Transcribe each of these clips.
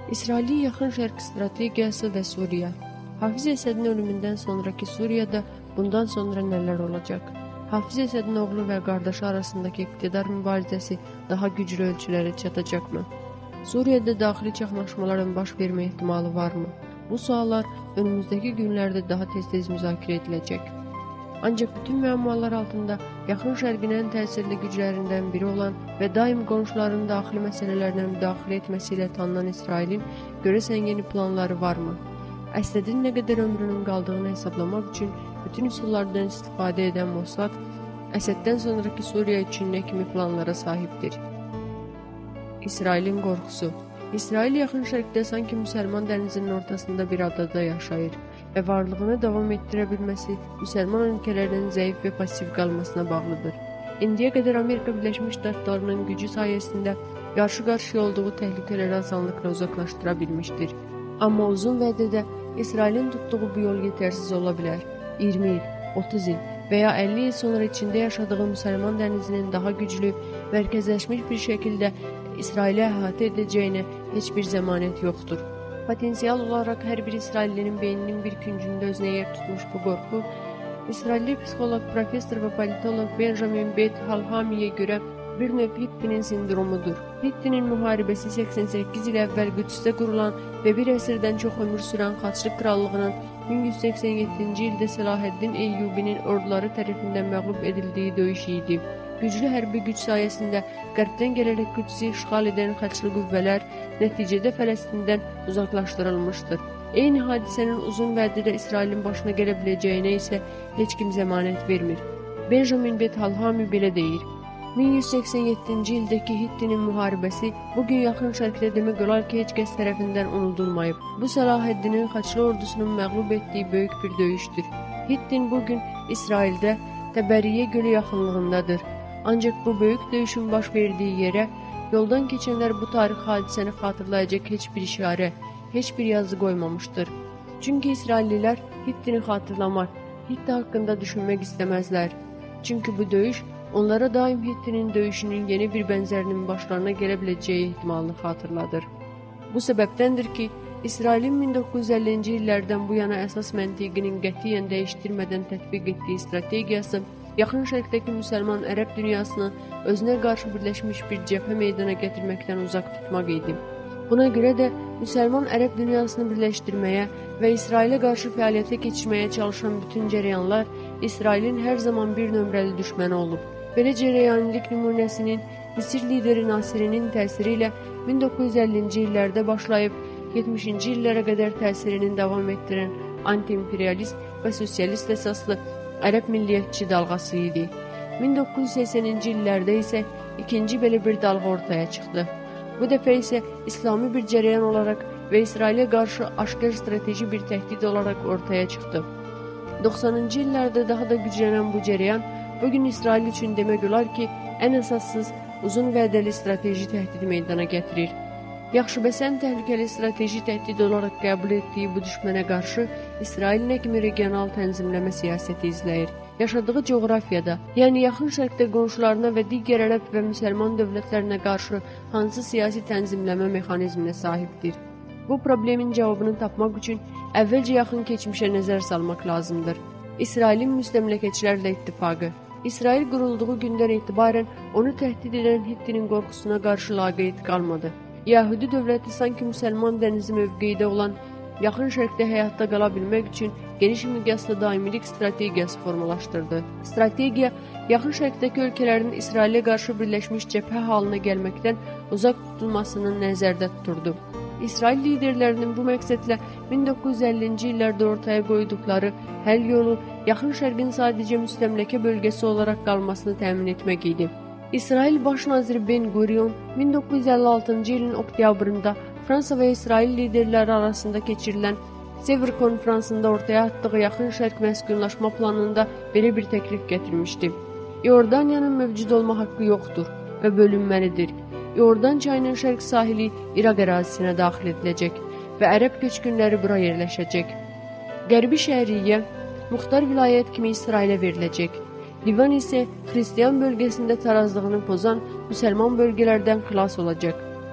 İsrailin yaxın şərq strategiyası və Suriya. Hafiz Əsədin ölümündən sonraki Suriyada bundan sonra nələr olacaq? Hafiz Əsədin oğlu və qardaşı arasındakı iqtidar mübarizəsi daha güclü ölçülərə çatacaqmı? Suriyada daxili çaxnaşmaların baş vermə ehtimalı varmı? Bu suallar önümüzdəki günlərdə daha tez-tez müzakirə ediləcək. Ancaq bütün müəmmalar altında yaxın şərqin ən təsirli güclərindən biri olan və daim qonşuların daxili məsələlərinə müdaxilə etməsi ilə tanınan İsrailin görəsən yeni planları varmı? Əsədin nə qədər ömrünün qaldığını hesablamaq üçün bütün üsullardan istifadə edən Mossad, Əsəddən sonraki Suriya üçün nə kimi planlara sahibdir? İsrailin qorxusu. İsrail yaxın şərqdə sanki müsəlman dənizinin ortasında bir adada yaşayır və varlığını davam etdirə bilməsi müsəlman ölkələrinin zəif və pasiv qalmasına bağlıdır. İndiyə qədər Amerika Birləşmiş Ştatlarının gücü sayəsində qarşı-qarşıya olduğu təhlükələri asanlıqla uzaqlaşdıra bilmişdir. Amma uzun vədədə İsrailin tutduğu bu yol yetərsiz ola bilər. 20 il, 30 il və ya 50 il sonra içində yaşadığı müsəlman dənizinin daha güclü, mərkəzləşmiş bir şəkildə İsraili əhatə edəcəyinə heç bir zəmanət yoxdur. Potensial olaraq hər bir İsraillinin beyninin bir küncündə özünə yer tutmuş bu qorxu, İsrailli psixoloq, professor və politoloq Benjamin Bet Halhamiyə görə bir növ Hittinin sindromudur. Hittinin müharibəsi 88 il əvvəl Qüdsdə qurulan və bir əsrdən çox ömür sürən Xaçlı Krallığının 1187-ci ildə Səlahəddin Eyyubinin orduları tərəfindən məğlub edildiyi döyüş idi. Güclü hərbi güc sayəsində qərbdən gələrək Qüdsi işğal edən xaçlı qüvvələr nəticədə Fələstindən uzaqlaşdırılmışdır. Eyni hadisənin uzun vədədə İsrailin başına gələ biləcəyinə isə heç kim zəmanət vermir. Benjamin Bet Halhami belə deyir. 1187-ci ildəki Hittinin müharibəsi bugün yaxın şərqdə demək olar ki, heç kəs tərəfindən unudulmayıb. Bu Səlahəddinin xaçlı ordusunun məğlub etdiyi böyük bir döyüşdür. Hittin bugün İsraildə Təbəriyyə gölü yaxınlığındadır. Ancaq bu böyük döyüşün baş verdiyi yerə yoldan keçənlər bu tarix hadisəni xatırlayacaq heç bir işarə, heç bir yazı qoymamışdır. Çünki İsraillilər Hittini xatırlamaq, Hitti haqqında düşünmək istəməzlər. Çünki bu döyüş onlara daim Hittinin döyüşünün yeni bir bənzərinin başlarına gələ biləcəyi ehtimalını xatırladır. Bu səbəbdəndir ki, İsrailin 1950-ci illərdən bu yana əsas məntiqinin qətiyyən dəyişdirmədən tətbiq etdiyi strategiyası yaxın şərqdəki müsəlman ərəb dünyasını özünə qarşı birləşmiş bir cəbhə meydana gətirməkdən uzaq tutmaq idi. Buna görə də müsəlman ərəb dünyasını birləşdirməyə və İsrailə qarşı fəaliyyətə keçirməyə çalışan bütün cərəyanlar İsrailin hər zaman bir nömrəli düşməni olub. Belə cərəyanilik nümunəsinin Misir lideri Nasirinin təsiri ilə 1950-ci illərdə başlayıb 70-ci illərə qədər təsirini davam etdirən anti-imperialist və sosialist əsaslı ərəb milliyyətçi dalğası idi. 1980-ci illərdə isə ikinci belə bir dalğa ortaya çıxdı. Bu dəfə isə İslami bir cərəyan olaraq və İsrailə qarşı aşkar strateji bir təhdid olaraq ortaya çıxdı. 90-cı illərdə daha da güclənən bu cərəyan bugün İsrail üçün demək olar ki, ən əsassız, uzun vədəli strateji təhdidi meydana gətirir. Yaxşıbəsən təhlükəli strateji təhdid olaraq qəbul etdiyi bu düşmənə qarşı İsrail nə kimi regional tənzimləmə siyasəti izləyir? Yaşadığı coğrafiyada, yəni yaxın şərqdə qonşularına və digər ərəb və müsəlman dövlətlərinə qarşı hansı siyasi tənzimləmə mexanizminə sahibdir? Bu problemin cavabını tapmaq üçün əvvəlcə yaxın keçmişə nəzər salmaq lazımdır. İsrailin müstəmləkəçilərlə ittifaqı. İsrail qurulduğu gündən etibarən onu təhdid edən Hittinin qorxusuna qarşı laqeyd qalmadı. Yəhudi dövləti sanki müsəlman dənizi mövqeyidə olan yaxın şərqdə həyatda qala bilmək üçün geniş miqyaslı daimilik strategiyası formalaşdırdı. Strategiya, yaxın şərqdəki ölkələrin İsrailə qarşı birləşmiş cəbhə halına gəlməkdən uzaq tutulmasını nəzərdə tuturdu. İsrail liderlərinin bu məqsədlə 1950-ci illərdə ortaya qoyduqları həll yolu yaxın şərqin sadəcə müstəmləkə bölgəsi olaraq qalmasını təmin etmək idi. İsrail Baş naziri Ben Gurion 1956-cı ilin oktyabrında Fransa və İsrail liderləri arasında keçirilən Sevr konfransında ortaya atdığı yaxın şərq məskunlaşma planında belə bir təklif gətirmişdi. İordaniyanın mövcud olma haqqı yoxdur və bölünməlidir. İordan çayının şərq sahili İraq ərazisinə daxil ediləcək və ərəb köçkünləri bura yerləşəcək. Qərbi Şəriyyə muxtar vilayət kimi İsrailə veriləcək. Livan isə xristiyan bölgəsində tarazlığını pozan müsəlman bölgələrdən xilas olacaq.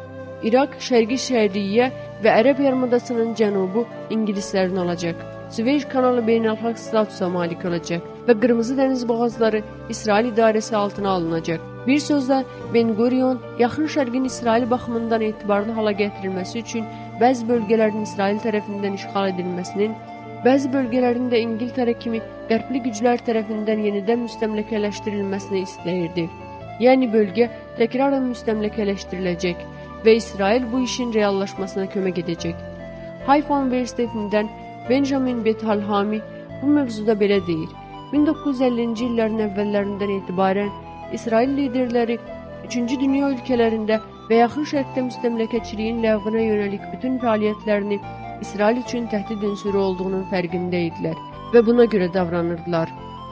İraq, Şərqi Şərqiyyə və Ərəb Yarımadasının cənubu ingilislərin olacaq. Süveyş kanalı beynəlxalq statusa malik olacaq və Qırmızı dəniz boğazları İsrail idarəsi altına alınacaq. Bir sözlə, Ben Gurion, Yaxın Şərqin İsrail baxımından etibarlı hala gətirilməsi üçün bəzi bölgələrin İsrail tərəfindən işğal edilməsinin, bəzi bölgələrin də İngiltərə kimi qərbli güclər tərəfindən yenidən müstəmləkələşdirilməsini istəyirdi. Yəni bölgə təkrarən müstəmləkələşdiriləcək və İsrail bu işin reallaşmasına kömək edəcək. Hayfa Universitetindən Benjamin Betalhami bu mövzuda belə deyir. 1950-ci illərin əvvəllərindən etibarən İsrail liderləri 3-cü dünya ölkələrində və Yaxın Şərqdə müstəmləkəçiliyin ləğvinə yönəlik bütün fəaliyyətlərini İsrail üçün təhdid ünsürü olduğunun fərqində idilər və buna görə davranırdılar.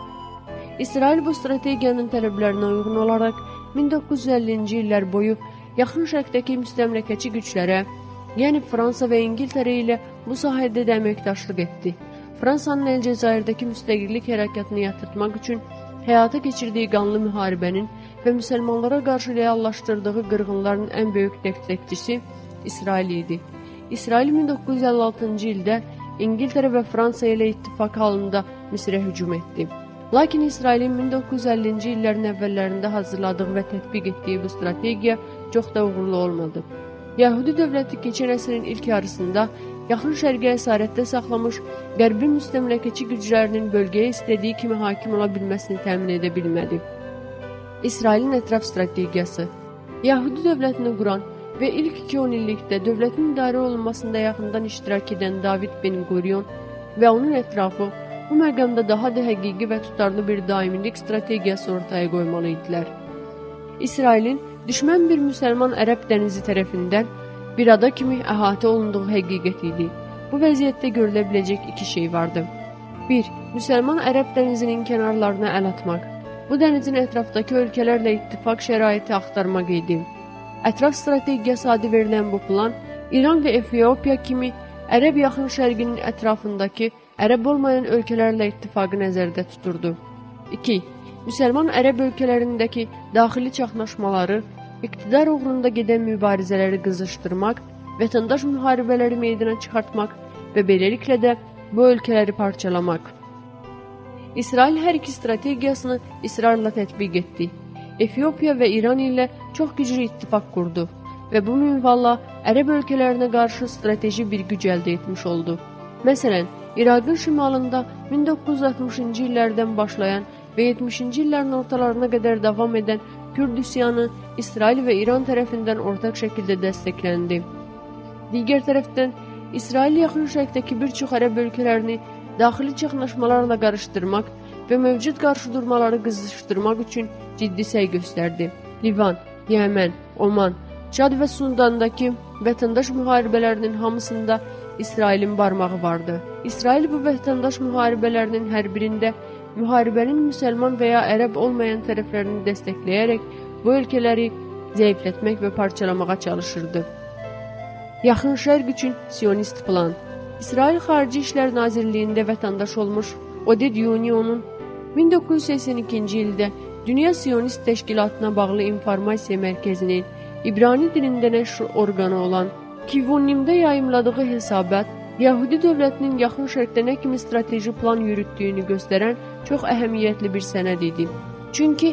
İsrail bu strategiyanın tələblərinə uyğun olaraq 1950-ci illər boyu Yaxın Şərqdəki müstəmləkəçi güclərə, yəni Fransa və İngiltərə ilə bu sahədə də əməkdaşlıq etdi. Fransanın Əlcəzairdəki müstəqillik hərəkatını yatırtmaq üçün həyata keçirdiyi qanlı müharibənin və müsəlmanlara qarşı reallaşdırdığı qırğınların ən böyük dəstəkçisi İsrail idi. İsrail 1956-cı ildə İngiltərə və Fransa ilə ittifaq halında Misrə hücum etdi. Lakin İsrailin 1950-ci illərin əvvəllərində hazırladığı və tətbiq etdiyi bu strategiya çox da uğurlu olmadı. Yəhudi dövləti keçən əsrin ilk yarısında Yaxın Şərqi əsarətdə saxlamış qərbi müstəmləkəçi güclərinin bölgəyə istədiyi kimi hakim ola bilməsini təmin edə bilmədi. İsrailin ətraf strategiyası. Yəhudi dövlətini quran və ilk 2-10 illikdə dövlətin idarə olunmasında yaxından iştirak edən David Ben Gurion və onun ətrafı bu məqamda daha da həqiqi və tutarlı bir daimilik strategiyası ortaya qoymalı idilər. İsrailin düşmən bir müsəlman ərəb dənizi tərəfindən bir ada kimi əhatə olunduğu həqiqət idi. Bu vəziyyətdə görülə biləcək iki şey vardı. 1. Müsəlman ərəb dənizinin kənarlarına əl atmaq. Bu dənizin ətrafdakı ölkələrlə ittifaq şəraiti axtarmaq idi. Ətraf strategiyası adı verilən bu plan İran və Efiopiya kimi Ərəb Yaxın Şərqinin ətrafındakı ərəb olmayan ölkələrlə ittifaqı nəzərdə tuturdu. 2. Müsəlman ərəb ölkələrindəki daxili çaxnaşmaları, iqtidar uğrunda gedən mübarizələri qızışdırmaq, vətəndaş müharibələri meydana çıxartmaq və beləliklə də bu ölkələri parçalamaq. İsrail hər iki strategiyasını israrla tətbiq etdi. Efiopiya və İran ilə çox güclü ittifaq qurdu və bu minvalla ərəb ölkələrinə qarşı strateji bir güc əldə etmiş oldu. Məsələn, İraqın şimalında 1960-cı illərdən başlayan və 70-ci illərin ortalarına qədər davam edən Kürd üsyanı İsrail və İran tərəfindən ortaq şəkildə dəstəkləndi. Digər tərəfdən, İsrail Yaxın Şərqdəki bir çox ərəb ölkələrini daxili çaxnaşmalarla qarışdırmaq və mövcud qarşıdurmaları qızışdırmaq üçün ciddi səy göstərdi. Livan, Yəmən, Oman, Çad və Sudandakı vətəndaş müharibələrinin hamısında İsrailin barmağı vardı. İsrail bu vətəndaş müharibələrinin hər birində müharibənin müsəlman və ya ərəb olmayan tərəflərini dəstəkləyərək bu ölkələri zəiflətmək və parçalamağa çalışırdı. Yaxın Şərq üçün Siyonist plan. İsrail Xarici İşlər Nazirliyində vətəndaş olmuş Oded Yunion'un 1982-ci ildə Dünya Siyonist Təşkilatına bağlı informasiya mərkəzinin İbrani dilində nəşr orqanı olan Kivunimdə yayımladığı hesabat, Yəhudi dövlətinin Yaxın Şərqdə nə kimi strateji plan yürütdüyünü göstərən çox əhəmiyyətli bir sənəd idi. Çünki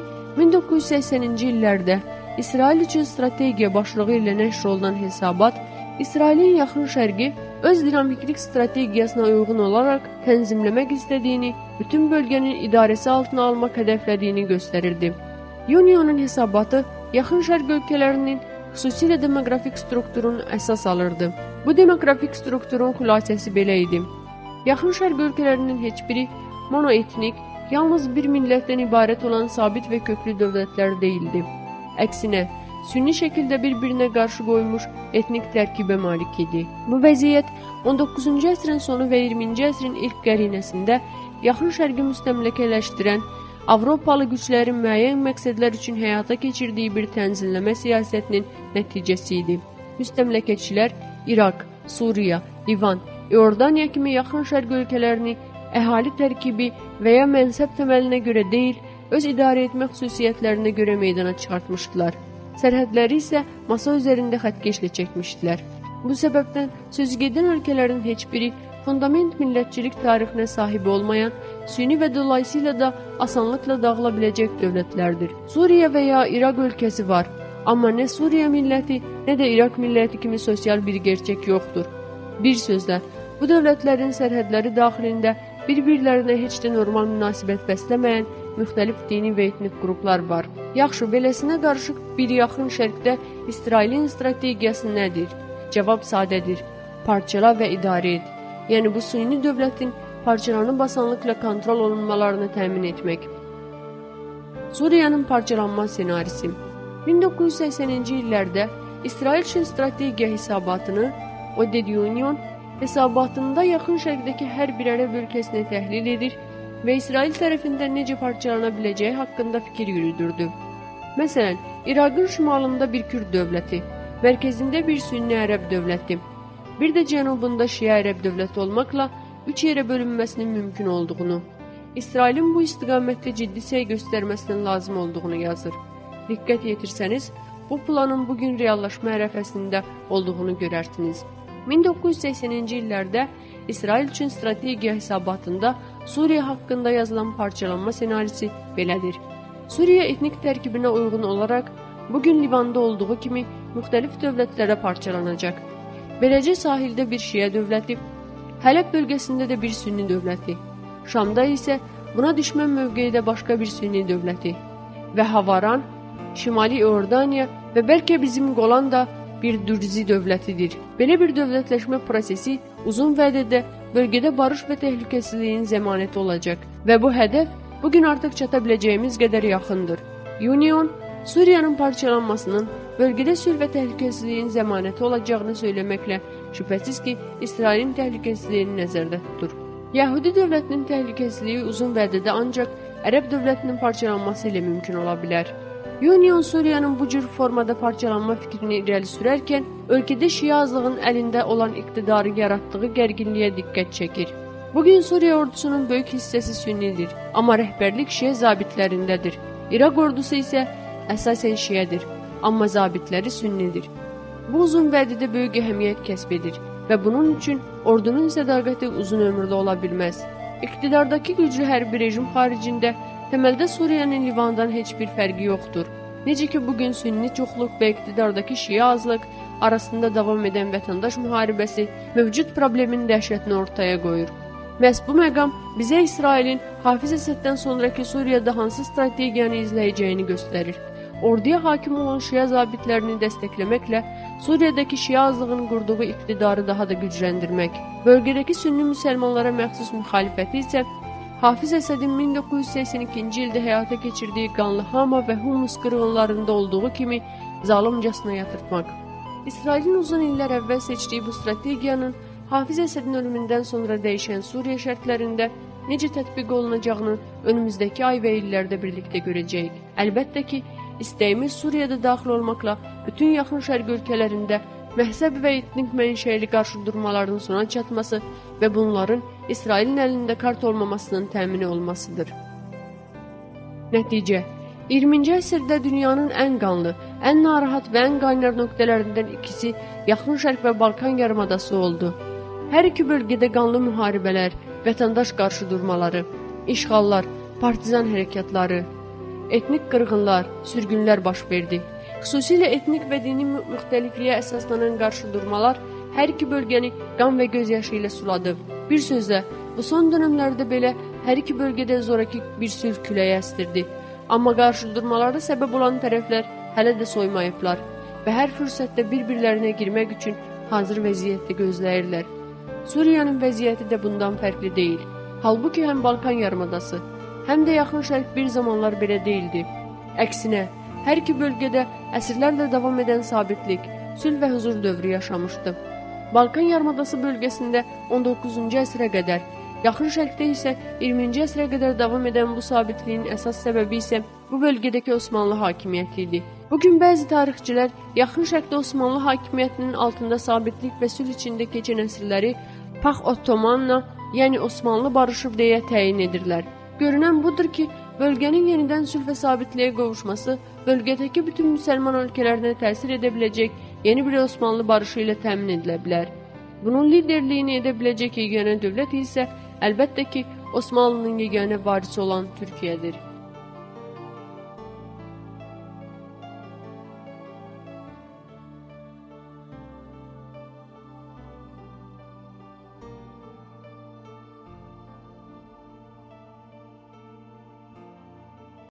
1980-ci illərdə İsrail üçün strategiya başlığı ilə nəşr olunan hesabat, İsrailin Yaxın Şərqi öz dinamiklik strategiyasına uyğun olaraq tənzimləmək istədiyini, bütün bölgənin idarəsi altına almaq hədəflədiyini göstərirdi. Union'un hesabatı Yaxın Şərq ölkələrinin xüsusilə demoqrafik strukturunu əsas alırdı. Bu demoqrafik strukturun xülasəsi belə idi. Yaxın Şərq ölkələrinin heç biri monoetnik, yalnız bir millətdən ibarət olan sabit və köklü dövlətlər deyildi. Əksinə, sünni şəkildə bir-birinə qarşı qoymuş etnik tərkibə malik idi. Bu vəziyyət 19-cu əsrin sonu və 20-ci əsrin ilk qərinəsində Yaxın Şərqi müstəmləkələşdirən Avropalı güclərin müəyyən məqsədlər üçün həyata keçirdiyi bir tənzimləmə siyasətinin nəticəsi idi. Müstəmləkəçilər İraq, Suriya, Livan, İordaniya kimi Yaxın Şərq ölkələrini əhali tərkibi və ya mənsəb təməlinə görə deyil, öz idarə etmə xüsusiyyətlərinə görə meydana çıxartmışdılar. sərhədləri isə masa üzərində xəttkeşlə çəkmişdilər. Bu səbəbdən sözügedən ölkələrin heç biri fundament millətçilik tarixinə sahib olmayan, süni və dolayısıyla da asanlıqla dağıla biləcək dövlətlərdir. Suriya və ya İraq ölkəsi var, amma nə Suriya milləti, nə də İraq milləti kimi sosial bir gerçək yoxdur. Bir sözlə, bu dövlətlərin sərhədləri daxilində bir-birlərinə heç də normal münasibət bəsləməyən müxtəlif dini və etnik qruplar var. Yaxşı, beləsinə qarışıq bir yaxın şərqdə İsrailin strategiyası nədir? Cavab sadədir: parçala və idarə et. Yəni bu süni dövlətin parçalanıb asanlıqla kontrol olunmalarını təmin etmək. Suriyanın parçalanma senarisi 1980-ci illərdə İsrail üçün strategiya hesabatını Oded Union hesabatında yaxın şərqdəki hər bir ərəb ölkəsini təhlil edir və İsrail tərəfindən necə parçalana biləcəyi haqqında fikir yürüdürdü. Məsələn, İraqın şimalında bir Kürd dövləti, mərkəzində bir sünni ərəb dövləti, bir də cənubunda şia ərəb dövləti olmaqla 3 yerə bölünməsinin mümkün olduğunu, İsrailin bu istiqamətdə ciddi səy göstərməsinin lazım olduğunu yazır. Diqqət yetirsəniz, bu planın bugün reallaşma ərəfəsində olduğunu görərsiniz. 1980-ci illərdə İsrail üçün strategiya hesabatında Suriya haqqında yazılan parçalanma senarisi belədir. Suriya etnik tərkibinə uyğun olaraq bugün Livanda olduğu kimi müxtəlif dövlətlərə parçalanacaq. Beləcə sahildə bir şia dövləti, Hələb bölgəsində də bir sünni dövləti, Şamda isə buna düşmən mövqeyidə başqa bir sünni dövləti və Havaran, Şimali Iordaniya və bəlkə bizim Qolan da bir dürzi dövlətidir. Belə bir dövlətləşmə prosesi uzun vədədə bölgədə barış və təhlükəsizliyin zəmanəti olacaq və bu hədəf bugün artıq çata biləcəyimiz qədər yaxındır. Union, Suriyanın parçalanmasının bölgədə sülh və təhlükəsizliyin zəmanəti olacağını söyləməklə şübhəsiz ki, İsrailin təhlükəsizliyini nəzərdə tutur. Yəhudi dövlətinin təhlükəsizliyi uzun vədədə ancaq Ərəb dövlətinin parçalanması ilə mümkün ola bilər. Union Suriyanın bu cür formada parçalanma fikrini irəli sürərkən, ölkədə şia azlığın əlində olan iqtidarı yaratdığı gərginliyə diqqət çəkir. Bugün Suriya ordusunun böyük hissəsi sünnidir, amma rəhbərlik şia zabitlərindədir. İraq ordusu isə əsasən şiədir, amma zabitləri sünnidir. Bu uzun vədədə böyük əhəmiyyət kəsb edir və bunun üçün ordunun sədaqəti uzun ömürlü ola bilməz. İqtidardakı güclü hərbi rejim xaricində təməldə Suriyanın Livandan heç bir fərqi yoxdur. Necə ki, bugün sünni çoxluq və iqtidardakı şia azlıq arasında davam edən vətəndaş müharibəsi mövcud problemin dəhşətini ortaya qoyur. Məhz bu məqam bizə İsrailin Hafiz Əsəddən sonraki Suriyada hansı strategiyanı izləyəcəyini göstərir. Orduya hakim olan şia zabitlərini dəstəkləməklə Suriyadakı şia azlığın qurduğu iqtidarı daha da gücləndirmək. Bölgədəki sünni müsəlmanlara məxsus müxalifəti isə Hafiz Əsədin 1982-ci ildə həyata keçirdiyi qanlı Hama və Humus qırğınlarında olduğu kimi zalımcasına yatırtmaq. İsrailin uzun illər əvvəl seçdiyi bu strategiyanın Hafiz Əsədin ölümündən sonra dəyişən Suriya şərtlərində necə tətbiq olunacağını önümüzdəki ay və illərdə birlikdə görəcəyik. Əlbəttə ki, istəyimiz Suriyada daxil olmaqla bütün yaxın şərq ölkələrində məhzəb və etnik mənşəli qarşıdurmaların sona çatması və bunların İsrailin əlində kart olmamasının təmini olmasıdır. Nəticə: 20-ci əsrdə dünyanın ən qanlı, ən narahat və ən qaynar nöqtələrindən ikisi Yaxın Şərq və Balkan yarımadası oldu. Hər iki bölgədə qanlı müharibələr, vətəndaş qarşıdurmaları, işğallar, partizan hərəkatları, etnik qırğınlar, sürgünlər baş verdi. Xüsusilə etnik və dini müxtəlifliyə əsaslanan qarşıdurmalar hər iki bölgəni qan və gözyaşı ilə suladı. Bir sözlə, bu son dönəmlərdə belə hər iki bölgədə zoraki bir sülh küləyi əstirdi. Amma qarşıdurmalara səbəb olan tərəflər hələ də soymayıblar və hər fürsətdə bir-birlərinə girmək üçün hazır vəziyyətdə gözləyirlər. Suriyanın vəziyyəti də bundan fərqli deyil. Halbuki həm Balkan yarımadası, həm də Yaxın Şərq bir zamanlar belə deyildi. Əksinə, hər iki bölgədə əsrlərlə davam edən sabitlik, sülh və huzur dövrü yaşamışdı. Balkan yarımadası bölgəsində 19-cu əsrə qədər, Yaxın Şərqdə isə 20-ci əsrə qədər davam edən bu sabitliyin əsas səbəbi isə bu bölgədəki Osmanlı hakimiyyəti idi. Bugün bəzi tarixçilər Yaxın Şərqdə Osmanlı hakimiyyətinin altında sabitlik və sülh içində keçən əsrləri Pax Ottomanla, yəni Osmanlı barışıb deyə təyin edirlər. Görünən budur ki, Bölgenin yenidən sülh və sabitliyə qovuşması, bölgədəki bütün müsəlman ölkələrinə təsir edə biləcək yeni bir Osmanlı barışı ilə təmin edilə bilər. Bunun liderliyini edə biləcək yeganə dövlət isə əlbəttə ki, Osmanlının yeganə varisi olan Türkiyədir.